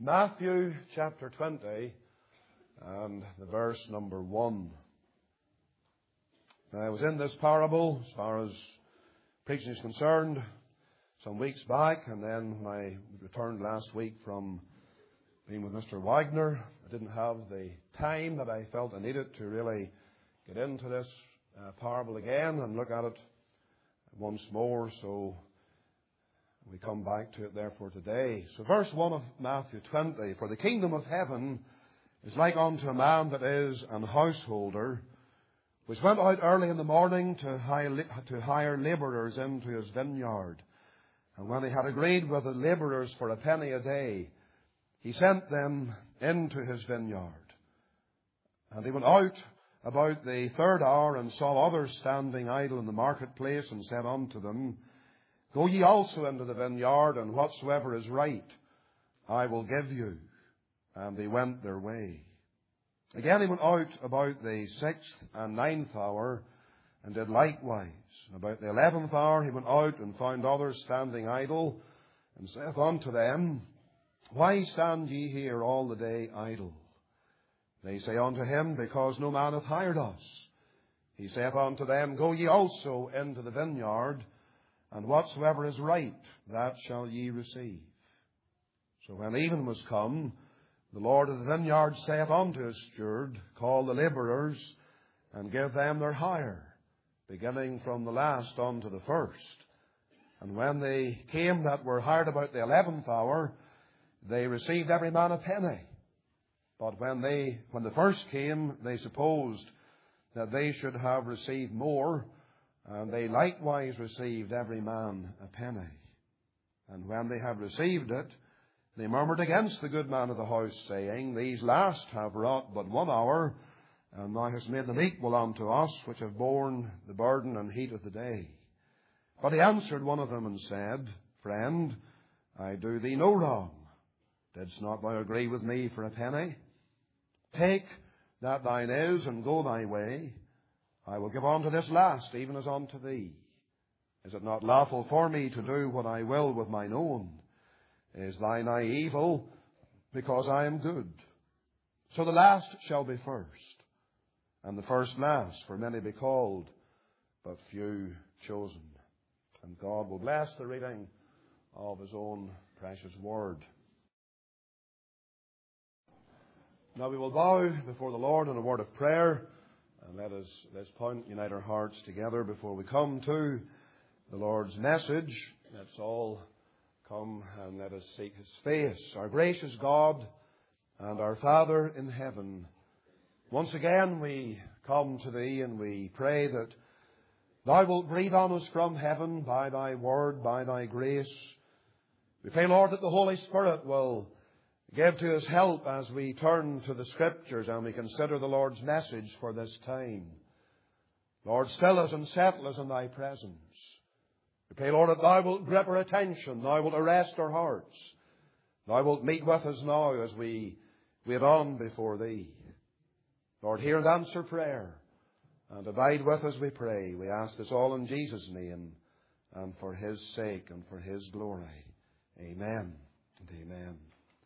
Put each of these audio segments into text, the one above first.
Matthew chapter 20 and the verse number 1. Now, I was in this parable, as far as preaching is concerned, some weeks back, and then when I returned last week from being with Mr. Wagner, I didn't have the time that I felt I needed to really get into this parable again and look at it once more, so we come back to it therefore today. So verse 1 of Matthew 20, "For the kingdom of heaven is like unto a man that is an householder, which went out early in the morning to hire labourers into his vineyard. And when he had agreed with the labourers for a penny a day, he sent them into his vineyard. And he went out about the third hour and saw others standing idle in the marketplace, and said unto them, Go ye also into the vineyard, and whatsoever is right I will give you. And they went their way. Again he went out about the 6th and 9th hour, and did likewise. And about the 11th hour he went out, and found others standing idle, and saith unto them, Why stand ye here all the day idle? They say unto him, Because no man hath hired us. He saith unto them, Go ye also into the vineyard, and whatsoever is right, that shall ye receive. So when even was come, the Lord of the vineyard saith unto his steward, Call the labourers, and give them their hire, beginning from the last unto the first. And when they came that were hired about the 11th hour, they received every man a penny. But when the first came, they supposed that they should have received more, and they likewise received every man a penny. And when they had received it, they murmured against the good man of the house, saying, These last have wrought but 1 hour, and thou hast made them equal unto us, which have borne the burden and heat of the day. But he answered one of them and said, Friend, I do thee no wrong. Didst not thou agree with me for a penny? Take that thine is, and go thy way. I will give unto this last, even as unto thee. Is it not lawful for me to do what I will with mine own? Is thine eye evil, because I am good? So the last shall be first, and the first last, for many be called, but few chosen." And God will bless the reading of His own precious word. Now we will bow before the Lord in a word of prayer, and let us at this point unite our hearts together before we come to the Lord's message. Let's all come and let us seek His face. Our gracious God and our Father in heaven, once again we come to Thee, and we pray that Thou wilt breathe on us from heaven by Thy word, by Thy grace. We pray, Lord, that the Holy Spirit will give to us help as we turn to the Scriptures and we consider the Lord's message for this time. Lord, still us and settle us in Thy presence. We pray, Lord, that Thou wilt grip our attention, Thou wilt arrest our hearts. Thou wilt meet with us now as we wait on before Thee. Lord, hear and answer prayer, and abide with us, we pray. We ask this all in Jesus' name, and for His sake and for His glory. Amen and amen.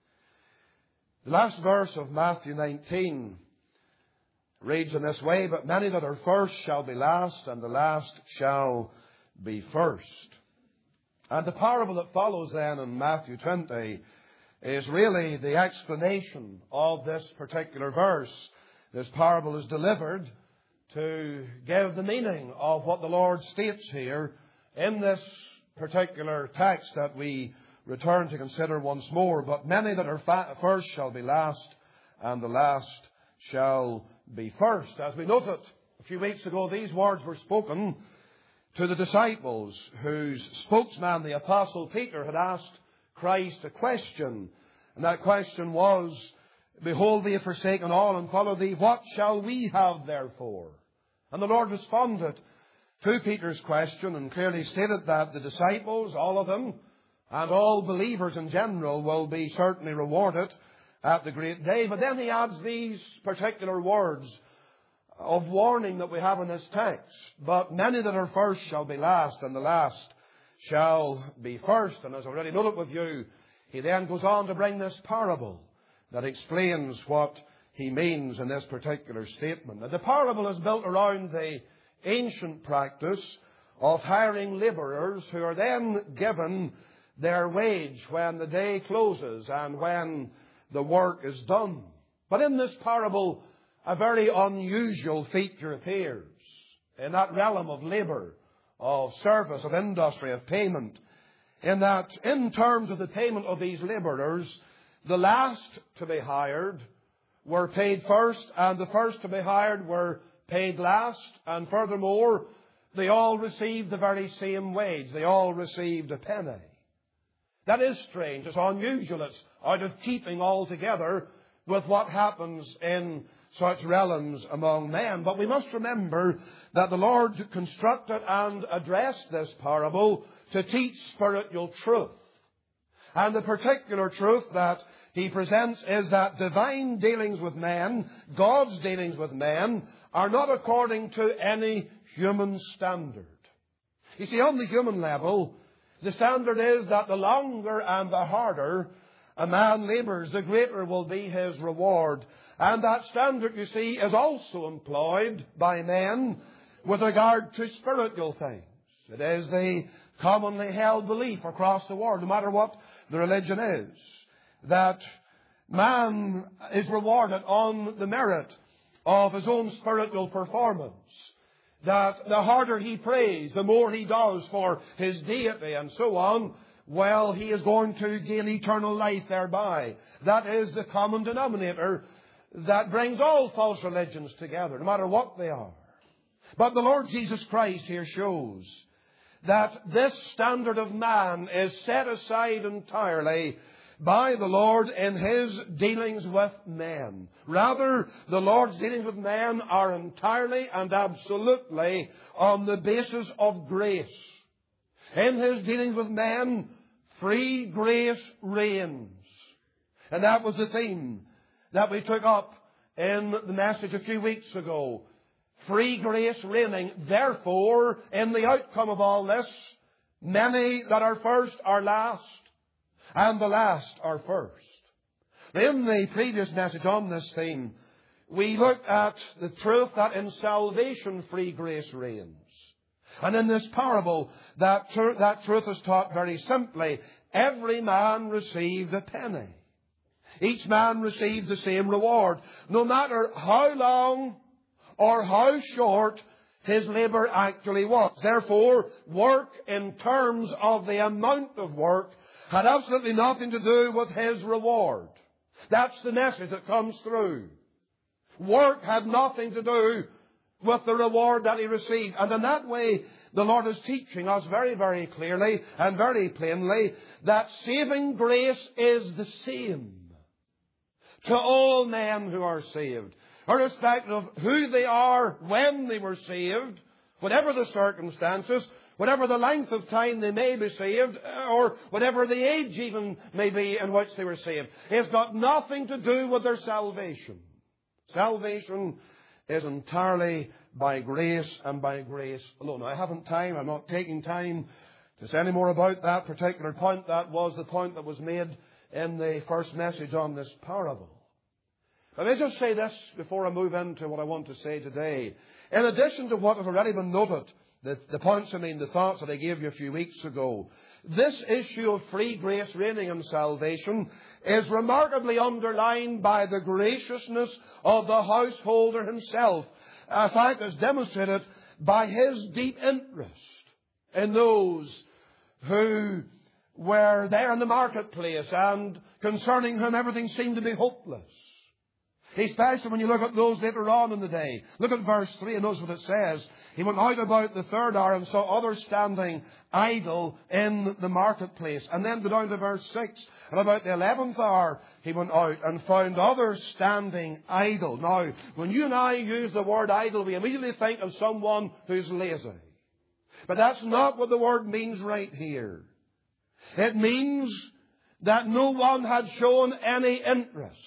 The last verse of Matthew 19 reads in this way, "But many that are first shall be last, and the last shall be first." And the parable that follows then in Matthew 20 is really the explanation of this particular verse. This parable is delivered to give the meaning of what the Lord states here in this particular text that we return to consider once more. But many that are first shall be last, and the last shall be first. As we noted a few weeks ago, these words were spoken to the disciples whose spokesman, the Apostle Peter, had asked Christ a question. And that question was, "Behold, we have forsaken all and followed Thee. What shall we have therefore?" And the Lord responded to Peter's question and clearly stated that the disciples, all of them, and all believers in general, will be certainly rewarded at the great day. But then he adds these particular words of warning that we have in this text. "But many that are first shall be last, and the last shall be first." And as I already noted with you, he then goes on to bring this parable that explains what he means in this particular statement. Now, the parable is built around the ancient practice of hiring labourers who are then given their wage when the day closes and when the work is done. But in this parable, a very unusual feature appears in that realm of labour, of service, of industry, of payment, in that in terms of the payment of these labourers, the last to be hired were paid first, and the first to be hired were paid last, and furthermore, they all received the very same wage. They all received a penny. That is strange. It's unusual. It's out of keeping altogether with what happens in such realms among men. But we must remember that the Lord constructed and addressed this parable to teach spiritual truth. And the particular truth that he presents is that divine dealings with men, God's dealings with men, are not according to any human standard. You see, on the human level, the standard is that the longer and the harder a man labours, the greater will be his reward. And that standard, you see, is also employed by men with regard to spiritual things. It is the commonly held belief across the world, no matter what the religion is, that man is rewarded on the merit of his own spiritual performance. That the harder he prays, the more he does for his deity and so on, well, he is going to gain eternal life thereby. That is the common denominator that brings all false religions together, no matter what they are. But the Lord Jesus Christ here shows that this standard of man is set aside entirely by the Lord in His dealings with men. Rather, the Lord's dealings with men are entirely and absolutely on the basis of grace. In His dealings with men, free grace reigns. And that was the theme that we took up in the message a few weeks ago. Free grace reigning. Therefore, in the outcome of all this, many that are first are last, and the last are first. In the previous message on this theme, we looked at the truth that in salvation free grace reigns. And in this parable, that truth is taught very simply. Every man received a penny. Each man received the same reward, no matter how long or how short his labour actually was. Therefore, work in terms of the amount of work had absolutely nothing to do with his reward. That's the message that comes through. Work had nothing to do with the reward that he received. And in that way, the Lord is teaching us very, very clearly and very plainly that saving grace is the same to all men who are saved, irrespective of who they are, when they were saved, whatever the circumstances, whatever the length of time they may be saved, or whatever the age even may be in which they were saved. It's got nothing to do with their salvation. Salvation is entirely by grace and by grace alone. Now, I haven't time, I'm not taking time to say any more about that particular point. That was the point that was made in the first message on this parable. Let me just say this before I move into what I want to say today. In addition to what has already been noted, the points, the thoughts that I gave you a few weeks ago, this issue of free grace reigning in salvation is remarkably underlined by the graciousness of the householder himself. A fact is demonstrated by his deep interest in those who were there in the marketplace and concerning whom everything seemed to be hopeless. Especially when you look at those later on in the day. Look at verse 3 and notice what it says. He went out about the third hour and saw others standing idle in the marketplace. And then go down to verse 6. And about the 11th hour he went out and found others standing idle. Now, when you and I use the word idle, we immediately think of someone who's lazy. But that's not what the word means right here. It means that no one had shown any interest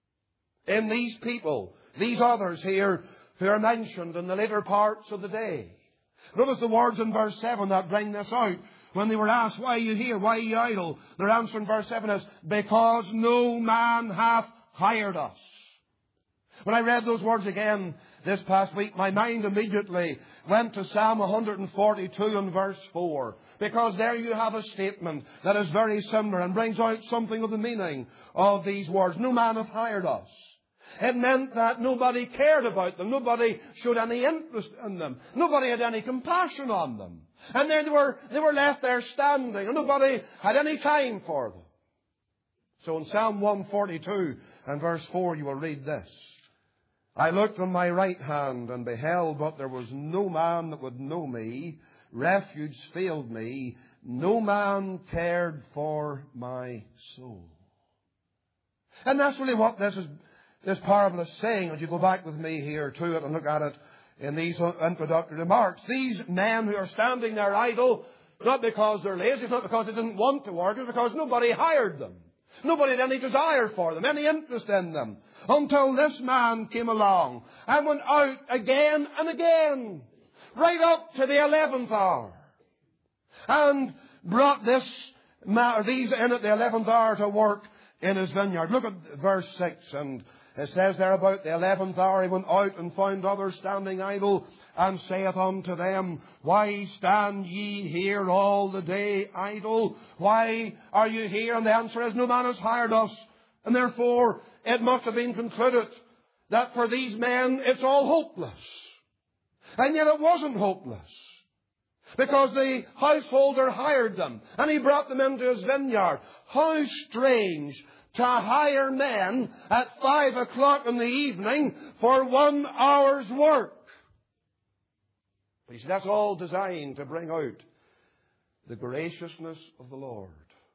in these people, these others here who are mentioned in the later parts of the day. Notice the words in verse 7 that bring this out. when they were asked, why are you here? Why are you idle? Their answer in verse 7 is, because no man hath hired us. When I read those words again this past week, my mind immediately went to Psalm 142 and verse 4. Because there you have a statement that is very similar and brings out something of the meaning of these words. No man hath hired us. It meant that nobody cared about them. Nobody showed any interest in them. Nobody had any compassion on them. And they were left there standing, and nobody had any time for them. So in Psalm 142 and verse 4 you will read this. I looked on my right hand and beheld, but there was no man that would know me. Refuge failed me. No man cared for my soul. And that's really what this parable is saying. As you go back with me here to it and look at it in these introductory remarks. These men who are standing there idle, not because they're lazy, it's not because they didn't want to work, it's because nobody hired them. Nobody had any desire for them, any interest in them, until this man came along and went out again and again, right up to the 11th hour, and brought these in at the 11th hour to work in his vineyard. Look at verse 6, and it says there about the 11th hour he went out and found others standing idle, and saith unto them, why stand ye here all the day idle? Why are you here? And the answer is, no man has hired us. And therefore it must have been concluded that for these men it's all hopeless. And yet it wasn't hopeless, because the householder hired them and he brought them into his vineyard. How strange to hire men at 5 o'clock in the evening for 1 hour's work. But you see, that's all designed to bring out the graciousness of the Lord.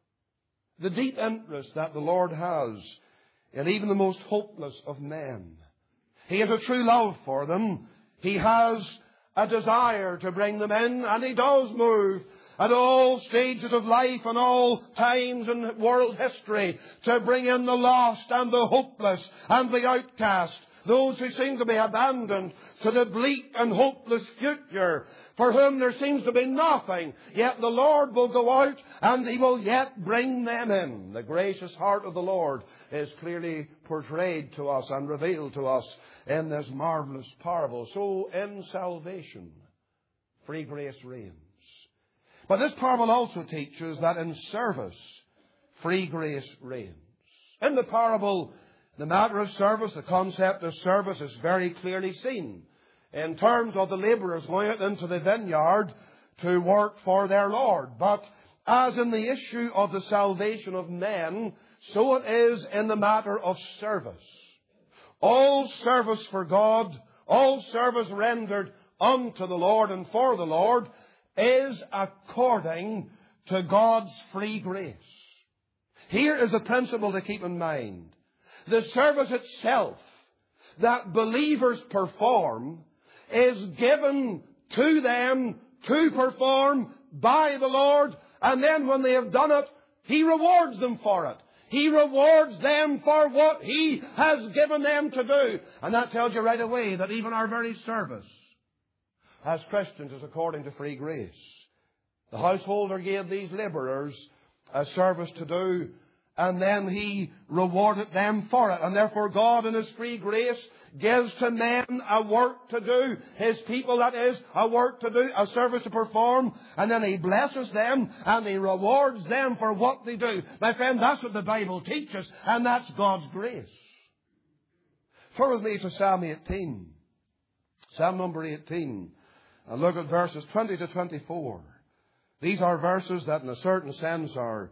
The deep interest that the Lord has in even the most hopeless of men. He has a true love for them. He has a desire to bring them in, and He does move at all stages of life and all times in world history to bring in the lost and the hopeless and the outcast, those who seem to be abandoned to the bleak and hopeless future, for whom there seems to be nothing. Yet the Lord will go out and He will yet bring them in. The gracious heart of the Lord is clearly portrayed to us and revealed to us in this marvelous parable. So in salvation, free grace reigns. But this parable also teaches that in service, free grace reigns. In the parable, the matter of service, the concept of service is very clearly seen in terms of the labourers going out into the vineyard to work for their Lord. But as in the issue of the salvation of men, so it is in the matter of service. All service for God, all service rendered unto the Lord and for the Lord, is according to God's free grace. Here is a principle to keep in mind. The service itself that believers perform is given to them to perform by the Lord, and then when they have done it, He rewards them for it. He rewards them for what He has given them to do. And that tells you right away that even our very service as Christians is according to free grace. The householder gave these labourers a service to do, and then He rewarded them for it. And therefore God in His free grace gives to men a work to do. His people, that is, a work to do, a service to perform. And then He blesses them and He rewards them for what they do. My friend, that's what the Bible teaches, and that's God's grace. Turn with me to Psalm 18. Psalm number 18. And look at verses 20 to 24. These are verses that in a certain sense are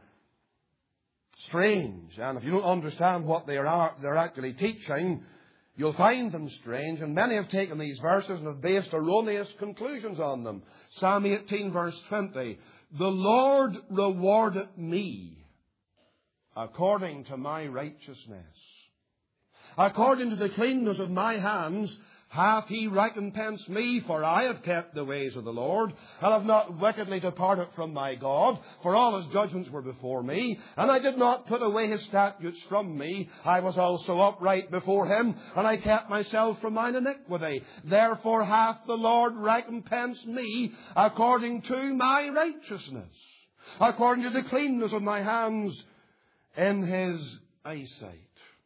strange. And if you don't understand what they're actually teaching, you'll find them strange. And many have taken these verses and have based erroneous conclusions on them. Psalm 18 verse 20. The Lord rewarded me according to my righteousness. According to the cleanness of my hands hath He recompensed me, for I have kept the ways of the Lord, and have not wickedly departed from my God, for all His judgments were before me, and I did not put away His statutes from me. I was also upright before Him, and I kept myself from mine iniquity. Therefore hath the Lord recompensed me according to my righteousness. according to the cleanness of my hands in his eyesight.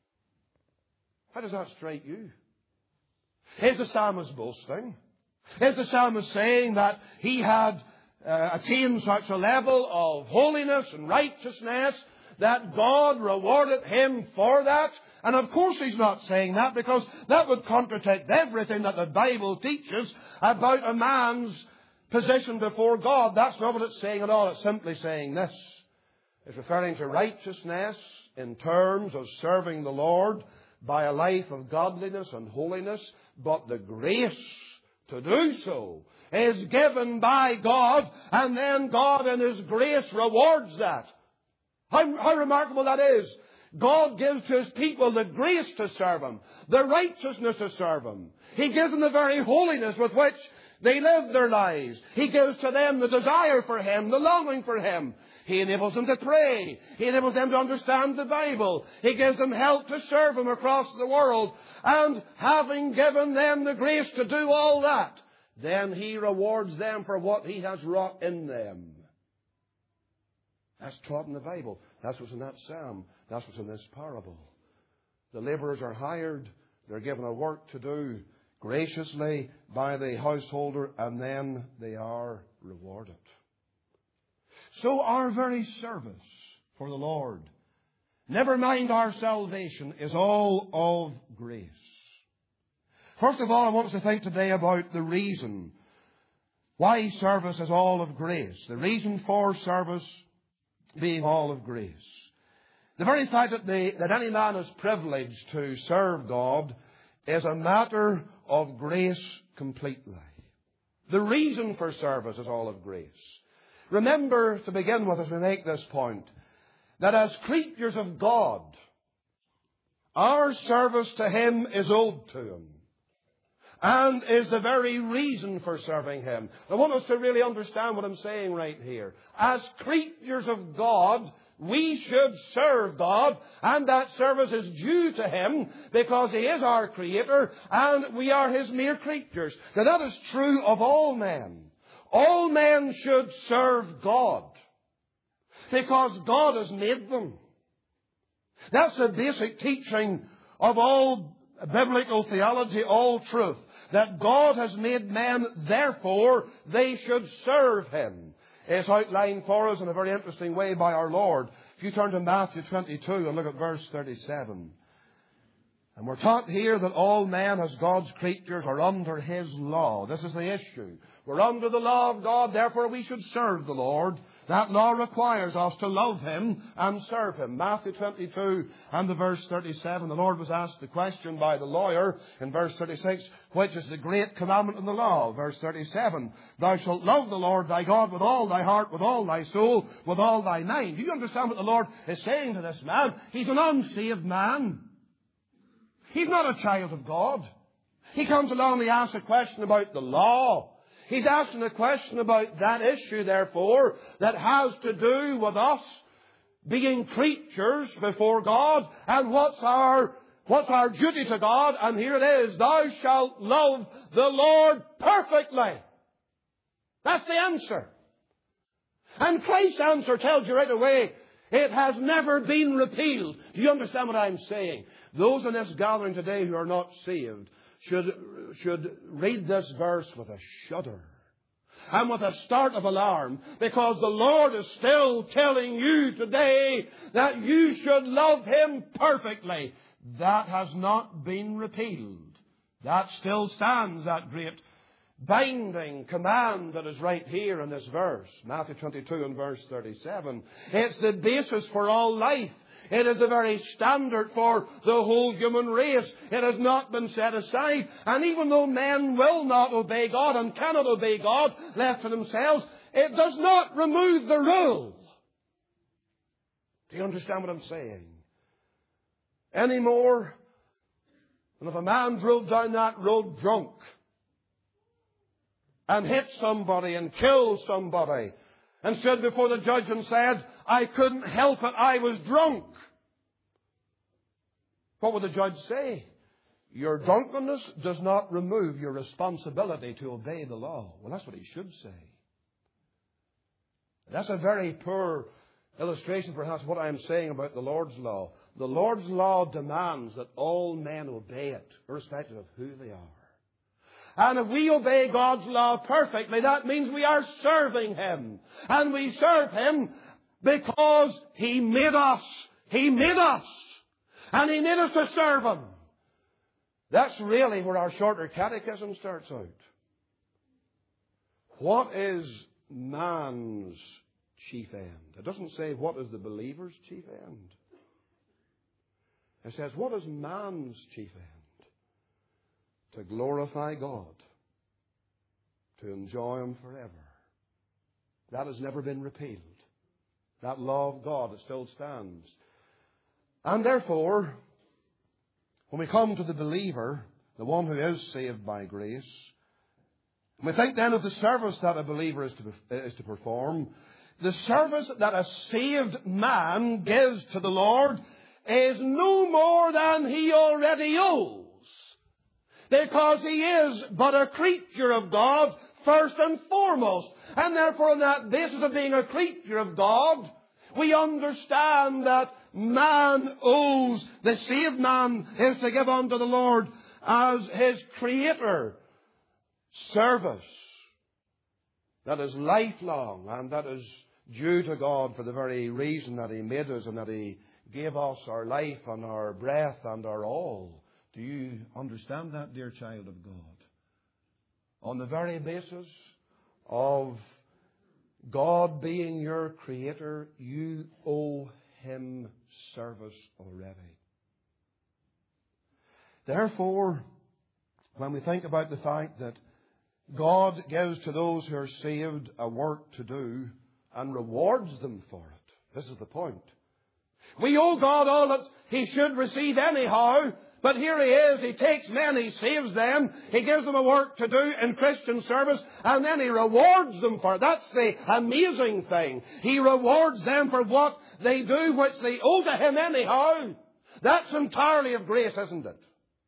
How does that strike you? Is the psalmist boasting? Is the psalmist saying that he had attained such a level of holiness and righteousness that God rewarded him for that? And of course he's not saying that, because that would contradict everything that the Bible teaches about a man's position before God. That's not what it's saying at all. It's simply saying this. It's referring to righteousness in terms of serving the Lord by a life of godliness and holiness, but the grace to do so is given by God, and then God in his grace rewards that. How remarkable that is. God gives to his people the grace to serve him, the righteousness to serve him. He gives them the very holiness with which they live their lives. He gives to them the desire for him, the longing for him. He enables them to pray. He enables them to understand the Bible. He gives them help to serve him across the world. And having given them the grace to do all that, then he rewards them for what he has wrought in them. That's taught in the Bible. That's what's in that psalm. That's what's in this parable. The laborers are hired. They're given a work to do graciously by the householder, and then they are rewarded. So our very service for the Lord, never mind our salvation, is all of grace. First of all, I want us to think today about the reason why service is all of grace. The reason for service being all of grace. The very fact that any man is privileged to serve God is a matter of grace completely. The reason for service is all of grace. Remember, to begin with, as we make this point, that as creatures of God, our service to him is owed to him, and is the very reason for serving him. I want us to really understand what I'm saying right here. As creatures of God, we should serve God, and that service is due to him because he is our creator and we are his mere creatures. Now that is true of all men. All men should serve God because God has made them. That's the basic teaching of all biblical theology, all truth. That God has made men, therefore they should serve him. It's outlined for us in a very interesting way by our Lord. If you turn to Matthew 22 and look at verse 37. And we're taught here that all men as God's creatures are under his law. This is the issue. We're under the law of God, therefore we should serve the Lord. That law requires us to love him and serve him. Matthew 22 and the verse 37. The Lord was asked the question by the lawyer in verse 36, which is the great commandment in the law? Verse 37, thou shalt love the Lord thy God with all thy heart, with all thy soul, with all thy mind. Do you understand what the Lord is saying to this man? He's an unsaved man. He's not a child of God. He comes along and he asks a question about the law. He's asking a question about that issue, therefore, that has to do with us being creatures before God. And what's our duty to God? And here it is. Thou shalt love the Lord perfectly. That's the answer. And Christ's answer tells you right away, it has never been repealed. Do you understand what I'm saying? Those in this gathering today who are not saved should read this verse with a shudder and with a start of alarm, because the Lord is still telling you today that you should love him perfectly. That has not been repealed. That still stands, that great binding command that is right here in this verse, Matthew 22 and verse 37. It's the basis for all life. It is the very standard for the whole human race. It has not been set aside. And even though men will not obey God and cannot obey God left to themselves, it does not remove the rule. Do you understand what I'm saying? Any more than if a man drove down that road drunk and hit somebody and killed somebody and stood before the judge and said, I couldn't help it, I was drunk. What would the judge say? Your drunkenness does not remove your responsibility to obey the law. Well, that's what he should say. That's a very poor illustration, perhaps, of what I am saying about the Lord's law. The Lord's law demands that all men obey it, irrespective of who they are. And if we obey God's law perfectly, that means we are serving Him. And we serve Him because He made us. He made us. And He made us to serve Him. That's really where our shorter catechism starts out. What is man's chief end? It doesn't say what is the believer's chief end. It says, what is man's chief end? To glorify God. To enjoy Him forever. That has never been repealed. That law of God, it still stands. And therefore, when we come to the believer, the one who is saved by grace, we think then of the service that a believer is to perform. The service that a saved man gives to the Lord is no more than he already owes. Because he is but a creature of God, first and foremost. And therefore, on that basis of being a creature of God, we understand that man owes, the saved man is to give unto the Lord as his Creator service that is lifelong and that is due to God for the very reason that He made us and that He gave us our life and our breath and our all. Do you understand that, dear child of God? On the very basis of God being your Creator, you owe Him service already. Therefore, when we think about the fact that God gives to those who are saved a work to do and rewards them for it, this is the point. We owe God all that He should receive anyhow, but here He is. He takes men, He saves them, He gives them a work to do in Christian service, and then He rewards them for it. That's the amazing thing. He rewards them for what they do, which they owe to Him anyhow. That's entirely of grace, isn't it?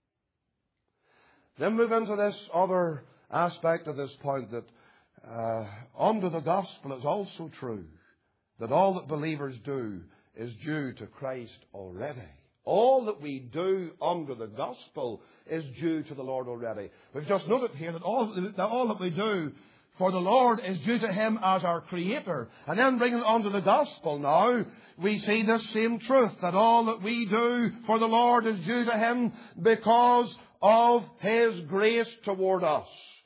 Then move into this other aspect of this point, that under the gospel it's also true that all that believers do is due to Christ already. All that we do under the gospel is due to the Lord already. We've just noted here that all that we do for the Lord is due to Him as our Creator. And then bringing it onto the gospel now, we see this same truth, that all that we do for the Lord is due to Him because of His grace toward us.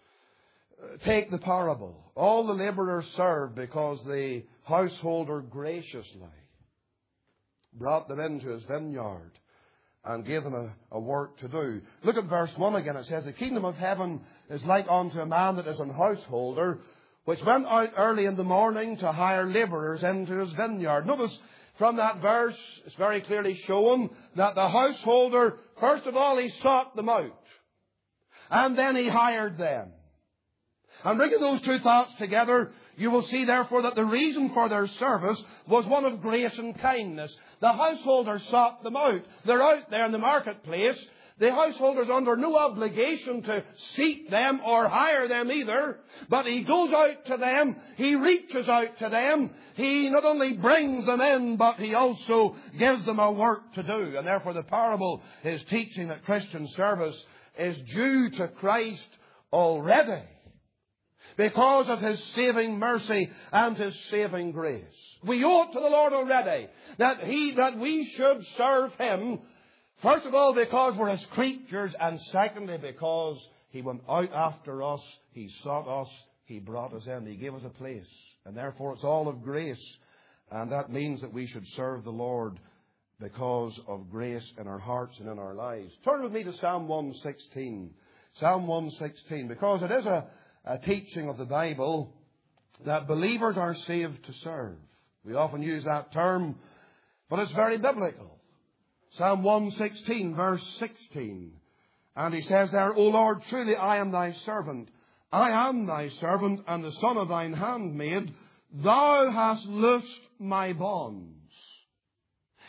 Take the parable. All the labourers served because the householder graciously brought them into his vineyard and gave them a work to do. Look at verse 1 again. It says, the kingdom of heaven is like unto a man that is an householder, which went out early in the morning to hire labourers into his vineyard. Notice from that verse, it's very clearly shown that the householder, first of all, he sought them out. And then he hired them. And bringing those two thoughts together, you will see therefore that the reason for their service was one of grace and kindness. The householder sought them out. They're out there in the marketplace. The householder's under no obligation to seek them or hire them either. But he goes out to them. He reaches out to them. He not only brings them in, but he also gives them a work to do. And therefore the parable is teaching that Christian service is due to Christ already, because of His saving mercy and His saving grace. We owe it to the Lord already that we should serve Him, first of all because we're His creatures, and secondly because He went out after us, He sought us, He brought us in, He gave us a place. And therefore it's all of grace, and that means that we should serve the Lord because of grace in our hearts and in our lives. Turn with me to Psalm 116. Psalm 116, because it is a teaching of the Bible that believers are saved to serve. We often use that term, but it's very biblical. Psalm 116, verse 16. And he says there, O Lord, truly I am thy servant. I am thy servant and the son of thine handmaid. Thou hast loosed my bonds.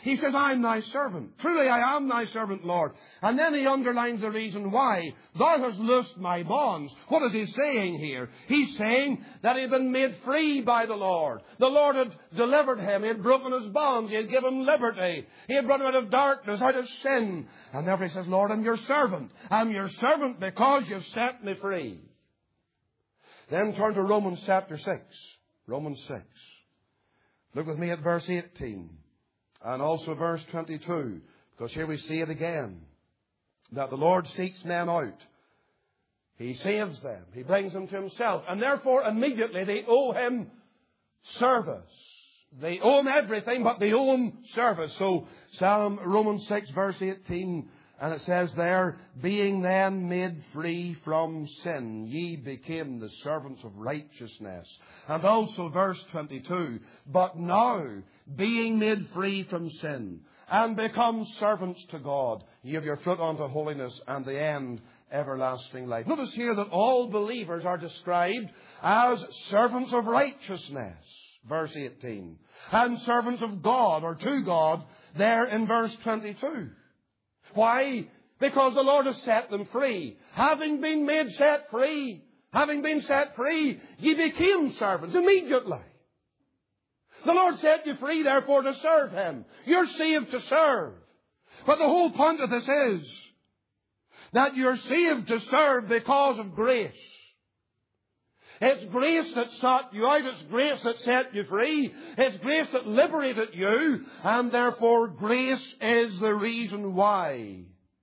He says, I'm thy servant. Truly I am thy servant, Lord. And then he underlines the reason why. Thou hast loosed my bonds. What is he saying here? He's saying that he had been made free by the Lord. The Lord had delivered him. He had broken his bonds. He had given him liberty. He had brought him out of darkness, out of sin. And therefore he says, Lord, I'm your servant. I'm your servant because you've set me free. Then turn to Romans chapter 6. Romans 6. Look with me at verse 18. And also verse 22. Because here we see it again. That the Lord seeks men out. He saves them. He brings them to himself. And therefore immediately they owe him service. They owe him everything, but they owe him service. So Romans 6 verse 18. And it says there, being then made free from sin, ye became the servants of righteousness. And also verse 22, but now, being made free from sin, and become servants to God, ye have your fruit unto holiness, and the end everlasting life. Notice here that all believers are described as servants of righteousness, verse 18, and servants of God, or to God, there in verse 22. Why? Because the Lord has set them free. Having been made set free, ye became servants immediately. The Lord set you free, therefore, to serve Him. You're saved to serve. But the whole point of this is that you're saved to serve because of grace. It's grace that sought you out. It's grace that set you free. It's grace that liberated you. And therefore, grace is the reason why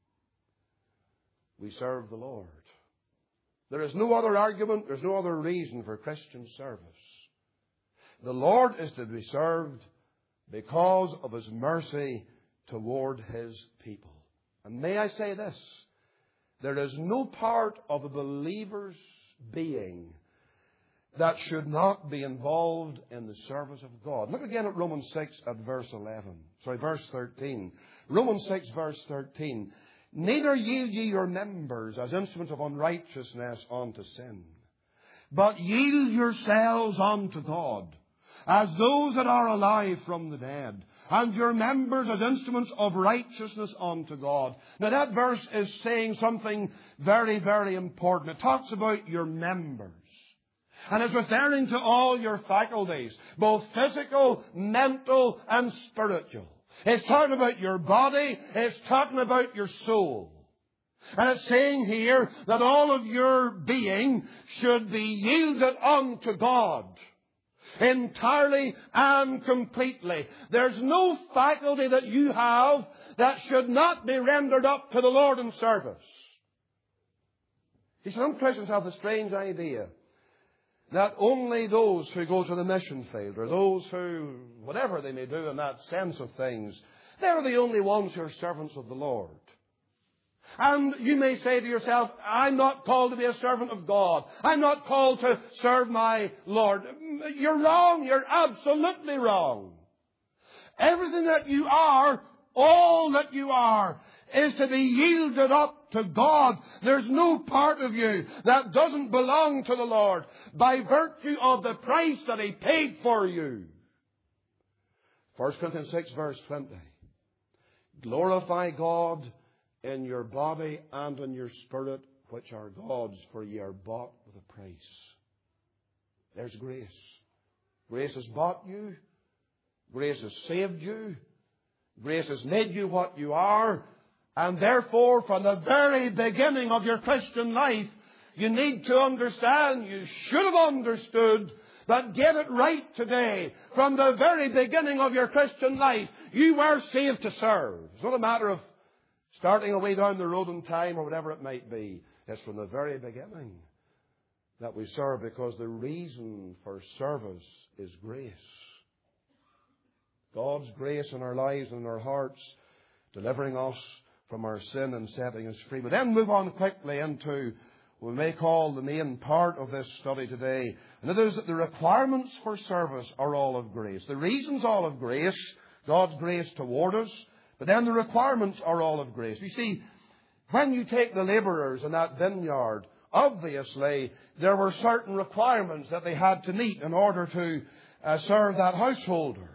we serve the Lord. There is no other argument. There's no other reason for Christian service. The Lord is to be served because of His mercy toward His people. And may I say this? There is no part of a believer's being that should not be involved in the service of God. Look again at Romans 6 at verse 13. Romans 6 verse 13. Neither yield ye your members as instruments of unrighteousness unto sin, but yield yourselves unto God as those that are alive from the dead, and your members as instruments of righteousness unto God. Now that verse is saying something very, very important. It talks about your members. And it's referring to all your faculties, both physical, mental, and spiritual. It's talking about your body. It's talking about your soul. And it's saying here that all of your being should be yielded unto God entirely and completely. There's no faculty that you have that should not be rendered up to the Lord in service. See, some Christians have the strange idea that only those who go to the mission field, or those who, whatever they may do in that sense of things, they're the only ones who are servants of the Lord. And you may say to yourself, I'm not called to be a servant of God. I'm not called to serve my Lord. You're wrong. You're absolutely wrong. Everything that you are, all that you are, is to be yielded up to God. There's no part of you that doesn't belong to the Lord by virtue of the price that He paid for you. 1 Corinthians 6 verse 20. Glorify God in your body and in your spirit, which are God's, for ye are bought with a price. There's grace. Grace has bought you. Grace has saved you. Grace has made you what you are. And therefore, from the very beginning of your Christian life, you need to understand, you should have understood, but get it right today. From the very beginning of your Christian life, you were saved to serve. It's not a matter of starting away down the road in time or whatever it might be. It's from the very beginning that we serve, because the reason for service is grace. God's grace in our lives and in our hearts, delivering us from our sin and setting us free. But then move on quickly into what we may call the main part of this study today. And that is that the requirements for service are all of grace. The reasons all of grace, God's grace toward us, but then the requirements are all of grace. You see, when you take the labourers in that vineyard, obviously there were certain requirements that they had to meet in order to serve that householder.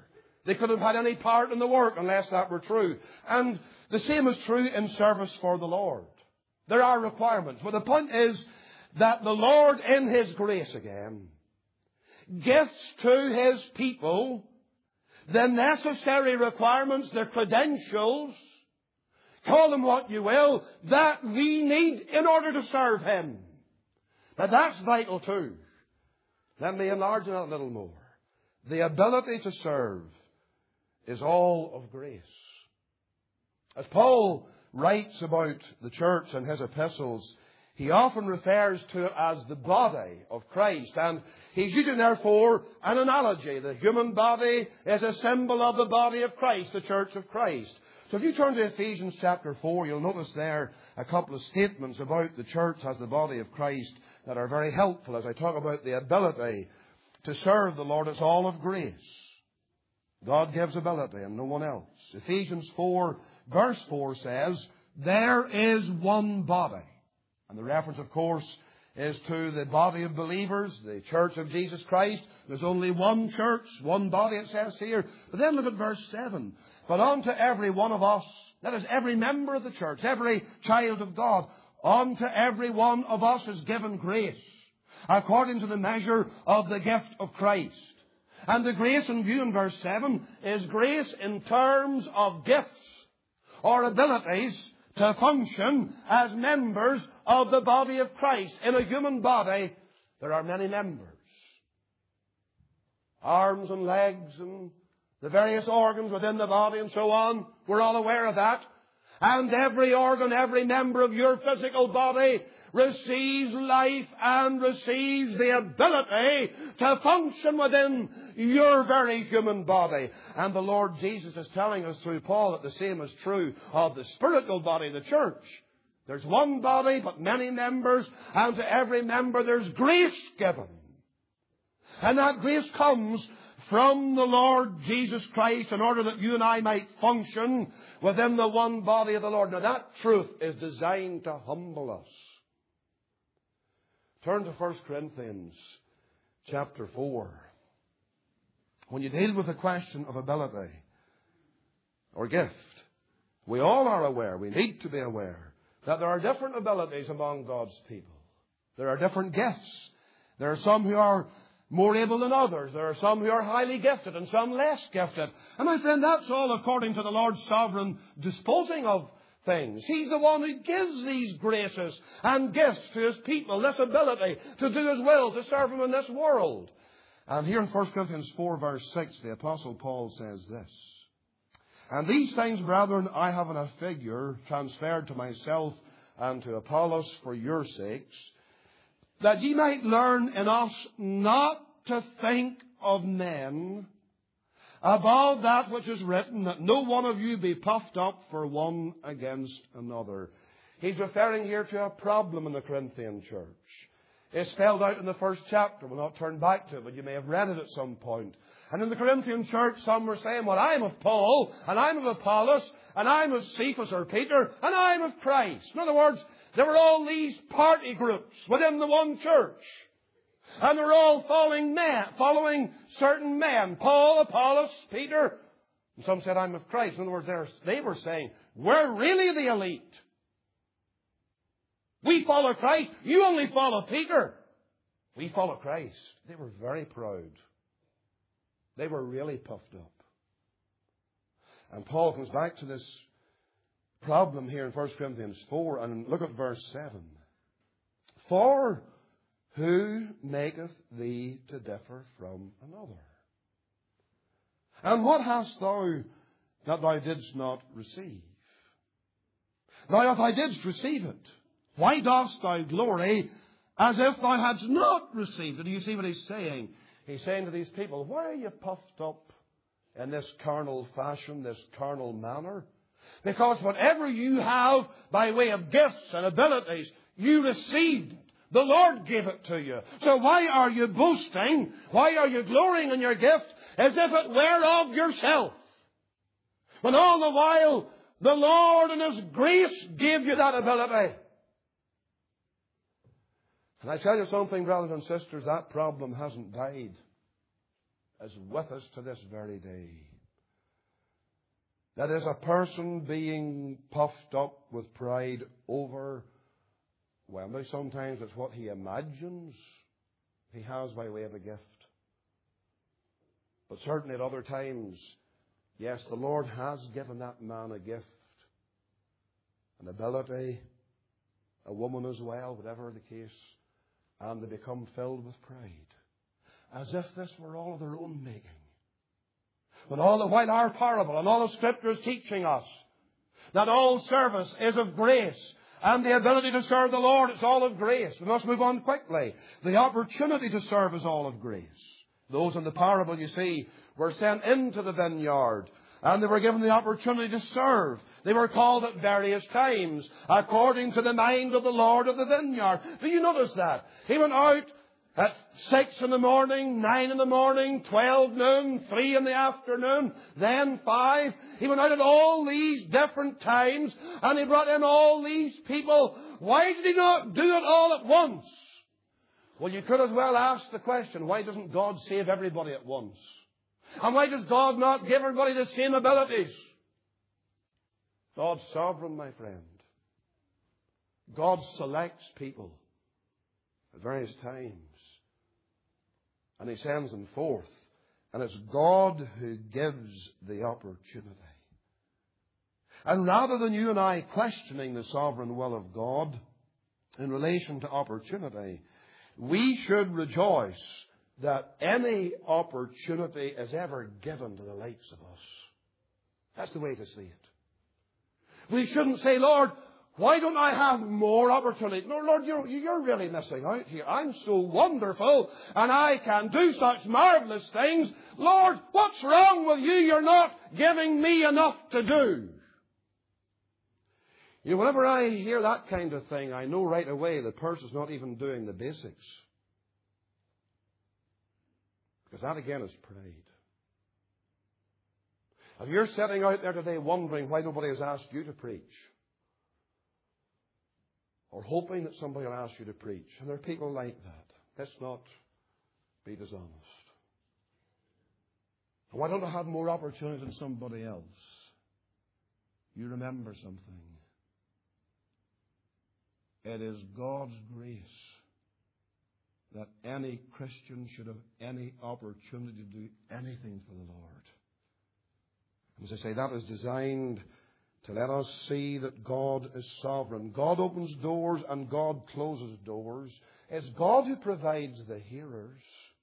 They couldn't have had any part in the work unless that were true. And the same is true in service for the Lord. There are requirements. But the point is that the Lord, in His grace again, gives to His people the necessary requirements, the credentials, call them what you will, that we need in order to serve Him. Now that's vital too. Let me enlarge on that a little more. The ability to serve is all of grace. As Paul writes about the church in his epistles, he often refers to it as the body of Christ. And he's using, therefore, an analogy. The human body is a symbol of the body of Christ, the church of Christ. So if you turn to Ephesians chapter 4, you'll notice there a couple of statements about the church as the body of Christ that are very helpful as I talk about the ability to serve the Lord. It's all of grace. God gives ability and no one else. Ephesians 4 verse 4 says, there is one body. And the reference, of course, is to the body of believers, the church of Jesus Christ. There's only one church, one body, it says here. But then look at verse 7. But unto every one of us, that is every member of the church, every child of God, unto every one of us is given grace, according to the measure of the gift of Christ. And the grace in view in verse 7 is grace in terms of gifts or abilities to function as members of the body of Christ. In a human body, there are many members. Arms and legs and the various organs within the body and so on. We're all aware of that. And every organ, every member of your physical body receives life and receives the ability to function within your very human body. And the Lord Jesus is telling us through Paul that the same is true of the spiritual body, the church. There's one body, but many members, and to every member there's grace given. And that grace comes from the Lord Jesus Christ in order that you and I might function within the one body of the Lord. Now that truth is designed to humble us. Turn to 1 Corinthians chapter 4. When you deal with the question of ability or gift, we all are aware, we need to be aware, that there are different abilities among God's people. There are different gifts. There are some who are more able than others. There are some who are highly gifted and some less gifted. And my friend, that's all according to the Lord's sovereign disposing of things. He's the one who gives these graces and gifts to His people, this ability to do His will, to serve Him in this world. And here in 1 Corinthians 4 verse 6, the Apostle Paul says this, and these things, brethren, I have in a figure transferred to myself and to Apollos for your sakes, that ye might learn in us not to think of men above that which is written, that no one of you be puffed up for one against another. He's referring here to a problem in the Corinthian church. It's spelled out in the first chapter. We'll not turn back to it, but you may have read it at some point. And in the Corinthian church, some were saying, well, I'm of Paul, and I'm of Apollos, and I'm of Cephas or Peter, and I'm of Christ. In other words, there were all these party groups within the one church. And they were all following certain men. Paul, Apollos, Peter. And some said, I'm of Christ. In other words, they were saying, we're really the elite. We follow Christ. You only follow Peter. We follow Christ. They were very proud. They were really puffed up. And Paul comes back to this problem here in 1 Corinthians 4 and look at verse 7. For who maketh thee to differ from another? And what hast thou that thou didst not receive? Now if thou didst receive it, why dost thou glory as if thou hadst not received it? Do you see what he's saying? He's saying to these people, why are you puffed up in this carnal fashion, this carnal manner? Because whatever you have by way of gifts and abilities, you received it. The Lord gave it to you. So why are you boasting? Why are you glorying in your gift as if it were of yourself? When all the while the Lord in His grace gave you that ability. And I tell you something, brothers and sisters, that problem hasn't died. It's with us to this very day. That is a person being puffed up with pride over, well, now sometimes it's what he imagines he has by way of a gift. But certainly at other times, yes, the Lord has given that man a gift, an ability, a woman as well, whatever the case, and they become filled with pride, as if this were all of their own making. But all the while our parable and all the Scripture is teaching us that all service is of grace, and the ability to serve the Lord is all of grace. We must move on quickly. The opportunity to serve is all of grace. Those in the parable, you see, were sent into the vineyard, and they were given the opportunity to serve. They were called at various times, according to the mind of the Lord of the vineyard. Do you notice that? He went out at 6 in the morning, 9 in the morning, 12 noon, 3 in the afternoon, then 5. He went out at all these different times, and he brought in all these people. Why did he not do it all at once? Well, you could as well ask the question, why doesn't God save everybody at once? And why does God not give everybody the same abilities? God's sovereign, my friend. God selects people at various times, and He sends them forth. And it's God who gives the opportunity. And rather than you and I questioning the sovereign will of God in relation to opportunity, we should rejoice that any opportunity is ever given to the likes of us. That's the way to see it. We shouldn't say, Lord, why don't I have more opportunity? No, Lord, you're really missing out here. I'm so wonderful, and I can do such marvelous things. Lord, what's wrong with you? You're not giving me enough to do. You know, whenever I hear that kind of thing, I know right away the person's not even doing the basics. Because that again is pride. If you're sitting out there today wondering why nobody has asked you to preach, or hoping that somebody will ask you to preach, and there are people like that, let's not be dishonest. Why don't I have more opportunity than somebody else? You remember something. It is God's grace that any Christian should have any opportunity to do anything for the Lord. As I say, that is designed to let us see that God is sovereign. God opens doors and God closes doors. It's God who provides the hearers.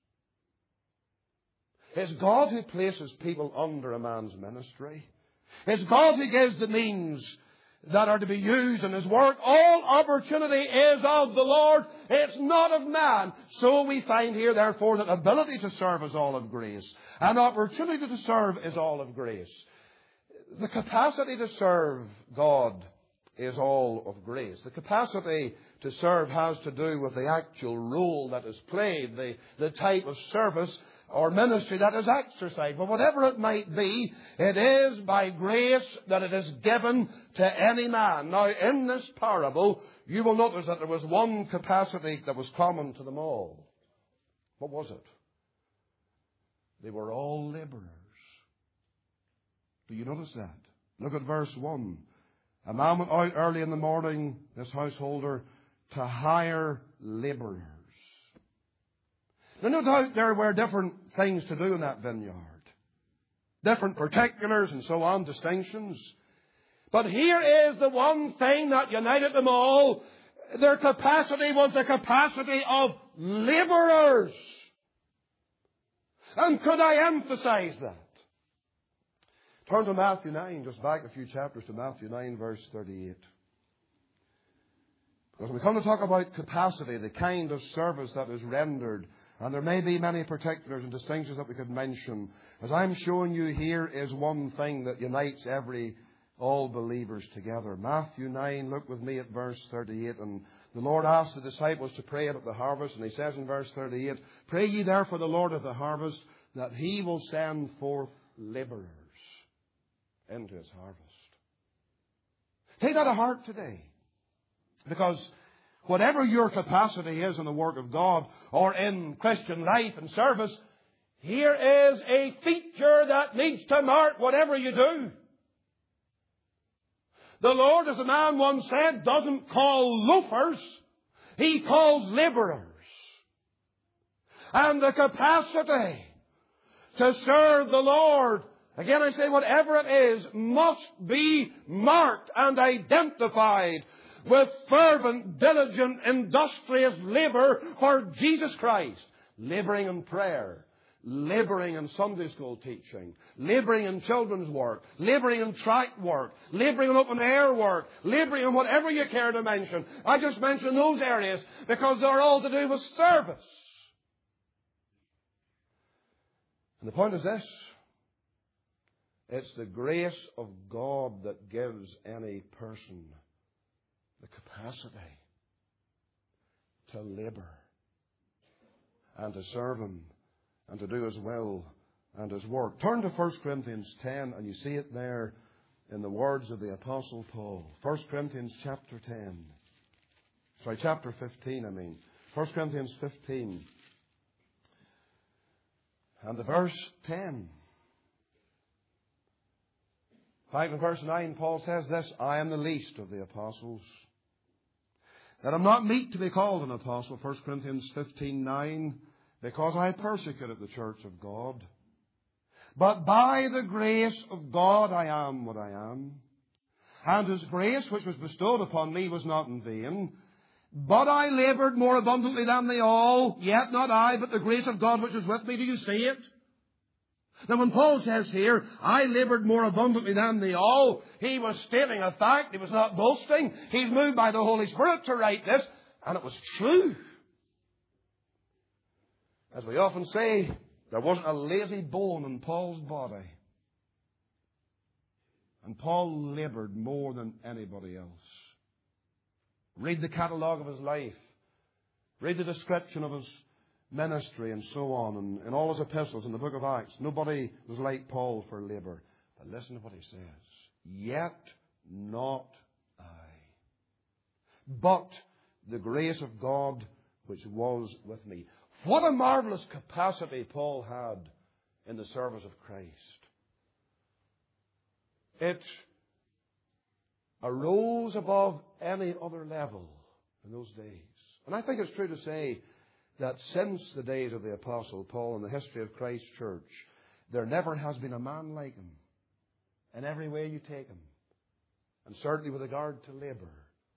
It's God who places people under a man's ministry. It's God who gives the means that are to be used in His work. All opportunity is of the Lord. It's not of man. So we find here, therefore, that ability to serve is all of grace. And opportunity to serve is all of grace. The capacity to serve God is all of grace. The capacity to serve has to do with the actual role that is played, the type of service or ministry that is exercised. But whatever it might be, it is by grace that it is given to any man. Now, in this parable, you will notice that there was one capacity that was common to them all. What was it? They were all laborers. Do you notice that? Look at verse 1. A man went out early in the morning, this householder, to hire laborers. Now, no doubt there were different things to do in that vineyard. Different particulars and so on, distinctions. But here is the one thing that united them all. Their capacity was the capacity of laborers. And could I emphasize that? Turn to Matthew 9, just back a few chapters to Matthew 9, verse 38. Because we come to talk about capacity, the kind of service that is rendered, and there may be many particulars and distinctions that we could mention. As I'm showing you here is one thing that unites all believers together. Matthew 9, look with me at verse 38. And the Lord asked the disciples to pray about the harvest, and He says in verse 38, "Pray ye therefore the Lord of the harvest, that He will send forth laborers into His harvest." Take that to heart today. Because whatever your capacity is in the work of God or in Christian life and service, here is a feature that needs to mark whatever you do. The Lord, as the man once said, doesn't call loafers. He calls laborers. And the capacity to serve the Lord, again I say whatever it is, must be marked and identified with fervent, diligent, industrious labor for Jesus Christ. Laboring in prayer, laboring in Sunday school teaching, laboring in children's work, laboring in tract work, laboring in open air work, laboring in whatever you care to mention. I just mention those areas because they're all to do with service. And the point is this: it's the grace of God that gives any person the capacity to labor and to serve Him and to do His will and His work. Turn to 1 Corinthians 10 and you see it there in the words of the Apostle Paul. 1 Corinthians chapter 10. Chapter 15, I mean. 1 Corinthians 15. And the verse 10. Back in verse 9, Paul says this: I am the least of the apostles, that I'm not meet to be called an apostle, 1 Corinthians 15:9, because I persecuted the church of God. But by the grace of God I am what I am. And His grace which was bestowed upon me was not in vain. But I laboured more abundantly than they all, yet not I, but the grace of God which was with me. Do you see it? Now when Paul says here, I laboured more abundantly than they all, he was stating a fact. He was not boasting. He's moved by the Holy Spirit to write this, and it was true. As we often say, there wasn't a lazy bone in Paul's body. And Paul laboured more than anybody else. Read the catalogue of his life. Read the description of his ministry and so on. And in all his epistles in the book of Acts, nobody was like Paul for labour. But listen to what he says. Yet not I, but the grace of God which was with me. What a marvellous capacity Paul had in the service of Christ. It arose above any other level in those days. And I think it's true to say that since the days of the Apostle Paul in the history of Christ's church, there never has been a man like him in every way you take him, and certainly with regard to labour.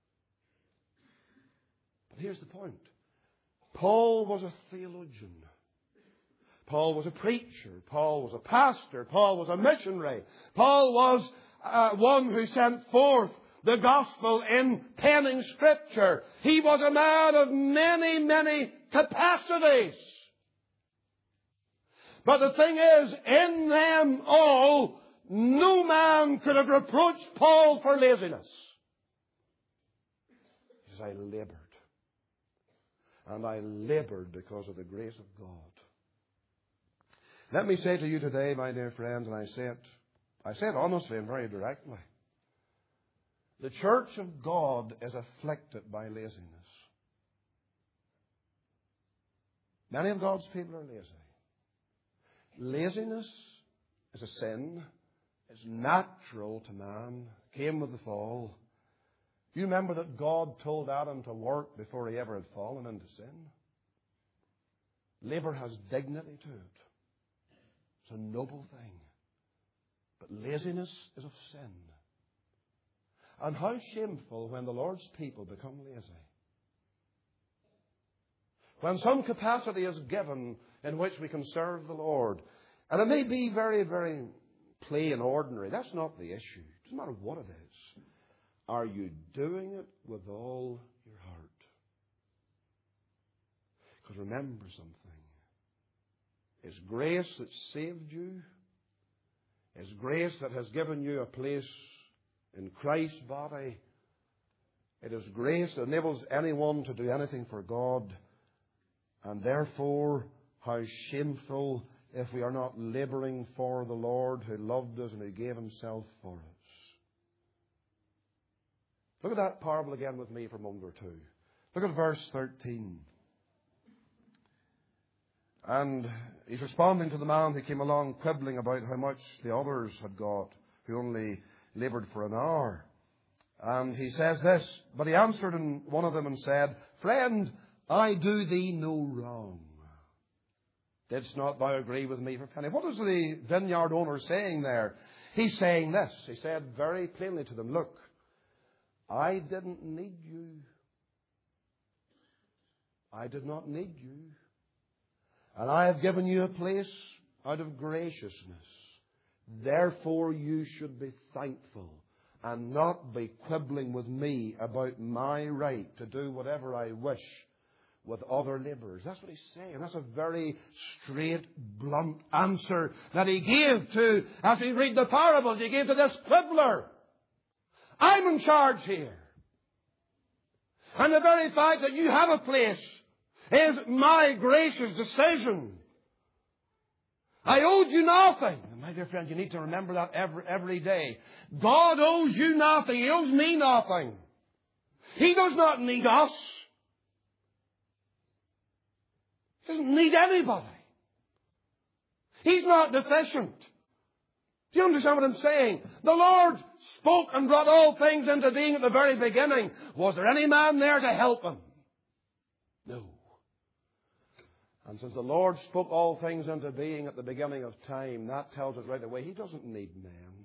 But here's the point. Paul was a theologian. Paul was a preacher. Paul was a pastor. Paul was a missionary. Paul was one who sent forth the gospel in penning Scripture. He was a man of many, many capacities. But the thing is, in them all, no man could have reproached Paul for laziness. He says, I laboured. And I laboured because of the grace of God. Let me say to you today, my dear friends, and I say it honestly and very directly. The church of God is afflicted by laziness. Many of God's people are lazy. Laziness is a sin. It's natural to man. It came with the fall. You remember that God told Adam to work before he ever had fallen into sin? Labour has dignity to it. It's a noble thing. But laziness is of sin. And how shameful when the Lord's people become lazy. When some capacity is given in which we can serve the Lord. And it may be very, very plain and ordinary. That's not the issue. It doesn't matter what it is. Are you doing it with all your heart? Because remember something. It's grace that saved you. It's grace that has given you a place in Christ's body. It is grace that enables anyone to do anything for God. And therefore, how shameful if we are not labouring for the Lord who loved us and who gave Himself for us. Look at that parable again with me for a moment or two. Look at verse 13. And he's responding to the man who came along quibbling about how much the others had got, who only laboured for an hour. And he says this, but he answered one of them and said, Friend, I do thee no wrong. Didst not thou agree with me for a penny? What is the vineyard owner saying there? He's saying this. He said very plainly to them, look, I didn't need you. I did not need you. And I have given you a place out of graciousness. Therefore you should be thankful and not be quibbling with me about my right to do whatever I wish with other labourers. That's what he's saying. That's a very straight, blunt answer that he gave to, as we read the parables, he gave to this quibbler. I'm in charge here. And the very fact that you have a place is my gracious decision. I owed you nothing. And my dear friend, you need to remember that every day. God owes you nothing. He owes me nothing. He does not need us. He doesn't need anybody. He's not deficient. Do you understand what I'm saying? The Lord spoke and brought all things into being at the very beginning. Was there any man there to help him? No. And since the Lord spoke all things into being at the beginning of time, that tells us right away He doesn't need men.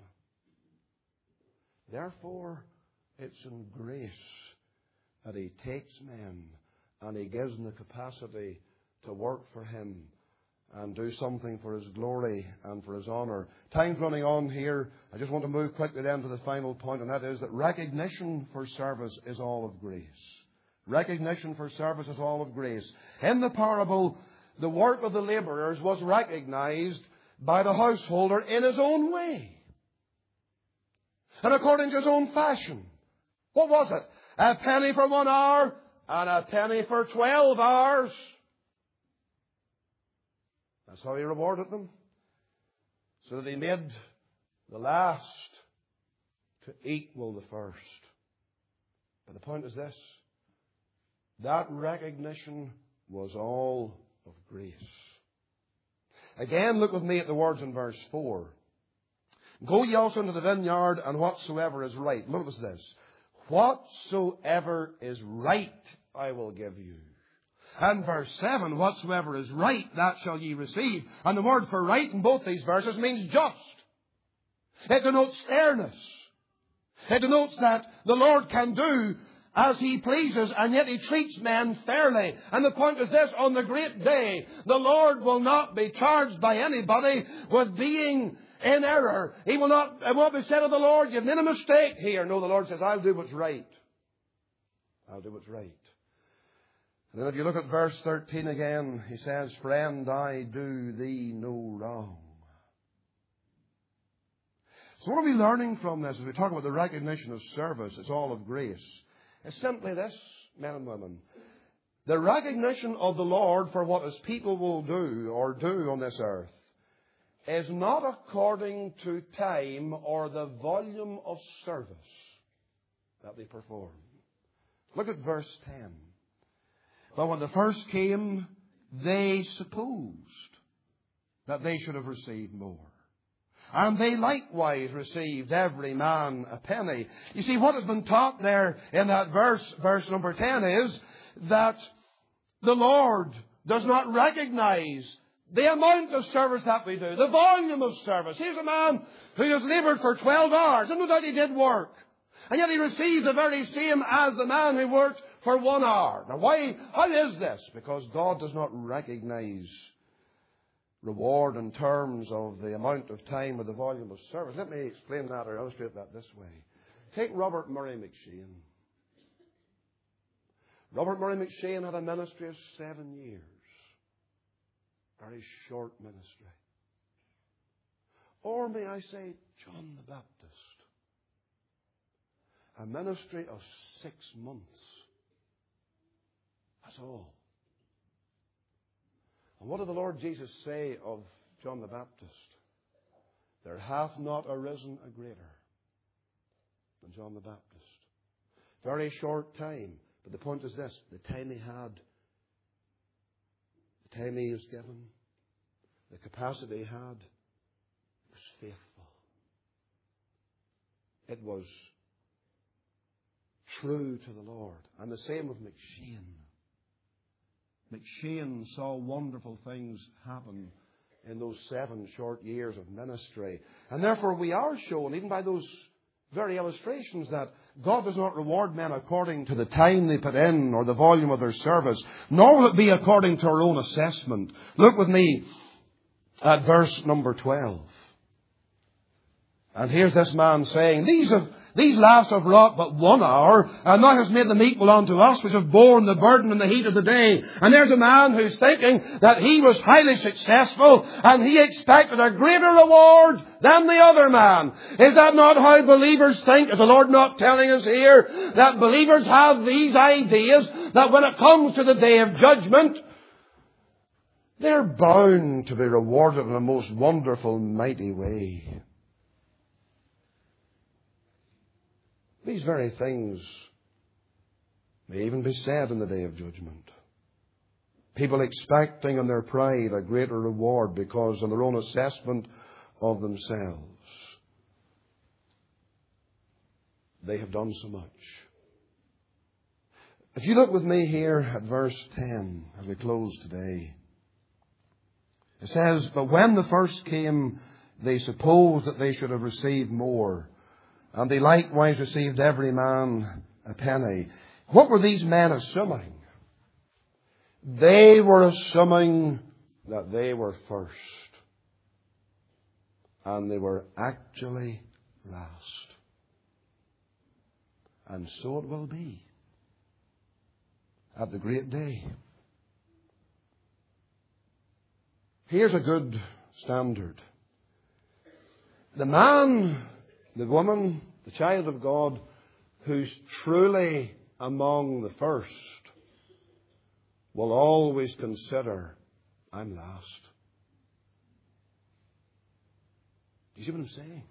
Therefore, it's in grace that He takes men and He gives them the capacity to work for Him and do something for His glory and for His honour. Time's running on here. I just want to move quickly then to the final point, and that is that recognition for service is all of grace. Recognition for service is all of grace. In the parable, the work of the labourers was recognized by the householder in his own way and according to his own fashion. What was it? A penny for 1 hour and a penny for 12 hours. That's how he rewarded them. So that he made the last to equal the first. But the point is this. That recognition was all of grace. Again, look with me at the words in verse 4. Go ye also into the vineyard, and whatsoever is right. Notice this. Whatsoever is right, I will give you. And verse 7, whatsoever is right, that shall ye receive. And the word for right in both these verses means just. It denotes fairness. It denotes that the Lord can do as He pleases, and yet He treats men fairly. And the point is this, on the great day, the Lord will not be charged by anybody with being in error. It won't be said of the Lord, you've made a mistake here. No, the Lord says, I'll do what's right. I'll do what's right. And then if you look at verse 13 again, He says, Friend, I do thee no wrong. So what are we learning from this as we talk about the recognition of service? It's all of grace. It's simply this, men and women. The recognition of the Lord for what His people will do or do on this earth is not according to time or the volume of service that they perform. Look at verse 10. But when the first came, they supposed that they should have received more. And they likewise received every man a penny. You see, what has been taught there in that verse number 10 is that the Lord does not recognize the amount of service that we do, the volume of service. Here's a man who has laboured for 12 hours, and no doubt he did work. And yet he receives the very same as the man who worked for 1 hour. Now why? How is this? Because God does not recognize reward in terms of the amount of time or the volume of service. Let me explain that or illustrate that this way. Take Robert Murray McCheyne. Robert Murray McCheyne had a ministry of 7 years. Very short ministry. Or may I say, John the Baptist. A ministry of 6 months. That's all. And what did the Lord Jesus say of John the Baptist? There hath not arisen a greater than John the Baptist. Very short time. But the point is this. The time he had, the time he was given, the capacity he had, was faithful. It was true to the Lord. And the same with McShane. McShane saw wonderful things happen in those 7 short years of ministry. And therefore we are shown, even by those very illustrations, that God does not reward men according to the time they put in or the volume of their service, nor will it be according to our own assessment. Look with me at verse number 12. And here's this man saying, These last have wrought but 1 hour, and thou hast made them equal unto us, which have borne the burden and the heat of the day. And there's a man who's thinking that he was highly successful, and he expected a greater reward than the other man. Is that not how believers think? Is the Lord not telling us here that believers have these ideas, that when it comes to the day of judgment, they're bound to be rewarded in a most wonderful, mighty way? These very things may even be said in the day of judgment. People expecting in their pride a greater reward because in their own assessment of themselves they have done so much. If you look with me here at verse 10 as we close today, it says, But when the first came, they supposed that they should have received more. And they likewise received every man a penny. What were these men assuming? They were assuming that they were first. And they were actually last. And so it will be at the great day. Here's a good standard. The man, the woman, the child of God who's truly among the first will always consider, I'm last. Do you see what I'm saying?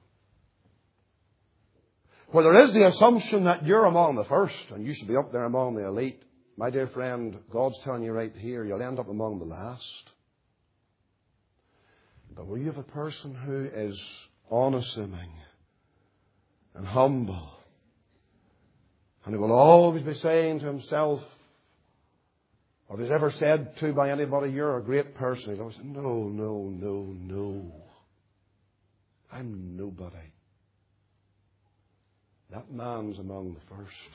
Where there is the assumption that you're among the first and you should be up there among the elite, my dear friend, God's telling you right here, you'll end up among the last. But where you have a person who is unassuming and humble, and who will always be saying to himself, or if he's ever said to by anybody, you're a great person, he'll always say, no. I'm nobody. That man's among the first.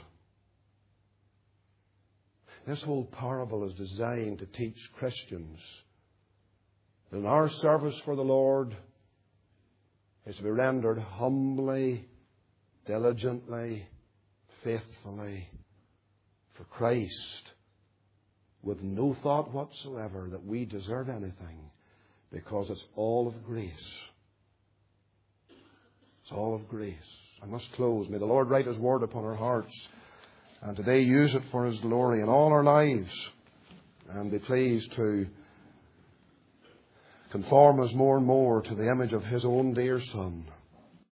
This whole parable is designed to teach Christians that in our service for the Lord is to be rendered humbly, diligently, faithfully for Christ, with no thought whatsoever that we deserve anything, because it's all of grace. It's all of grace. I must close. May the Lord write His word upon our hearts, and today use it for His glory in all our lives, and be pleased to conform us more and more to the image of His own dear Son.